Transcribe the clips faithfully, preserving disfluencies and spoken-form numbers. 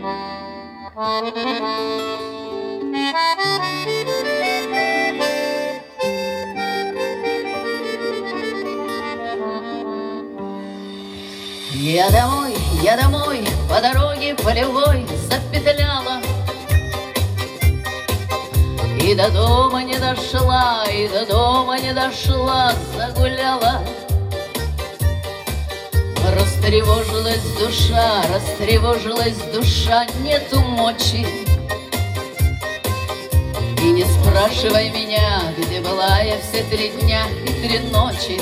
Я домой, я домой, по дороге полевой запетляла, и до дома не дошла, и до дома не дошла, загуляла. Растревожилась душа, растревожилась душа, нету мочи. И не спрашивай меня, где была я все три дня и три ночи.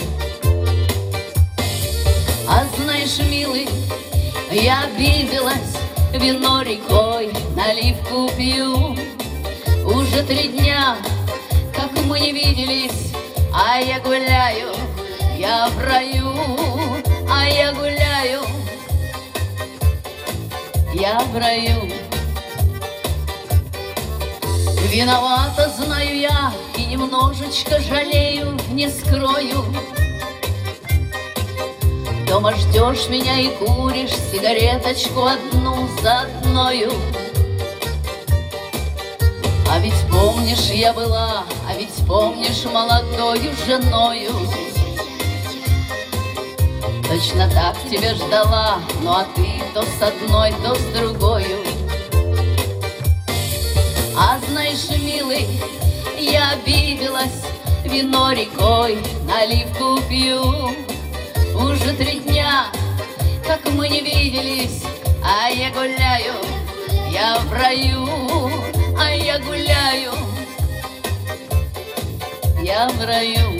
А знаешь, милый, я обиделась, вино рекой наливку пью. Уже три дня, как мы не виделись, а я гуляю, я в раю, а я гуляю, я в раю. Виновата, знаю я, и немножечко жалею, не скрою. Дома ждешь меня и куришь сигареточку одну за одною. А ведь помнишь, я была, а ведь помнишь, молодою женою. Точно так тебя ждала, ну а ты то с одной, то с другою. А знаешь, милый, я обиделась, вино рекой наливку пью. Уже три дня, как мы не виделись, а я гуляю, я в раю, а я гуляю, я в раю.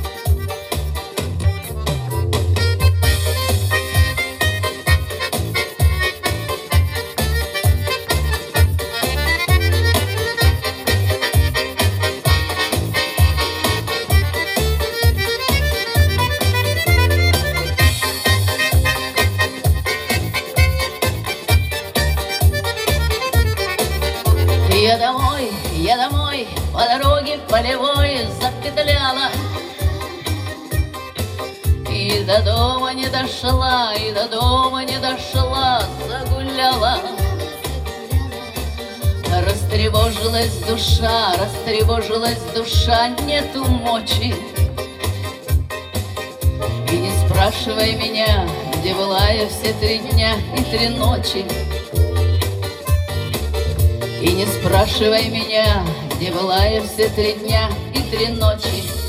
Я домой, я домой, по дороге полевой запетляла, и до дома не дошла, и до дома не дошла, загуляла. Растревожилась душа, растревожилась душа, нету мочи. И не спрашивай меня, где была я все три дня и три ночи. И не спрашивай меня, где была я все три дня и три ночи.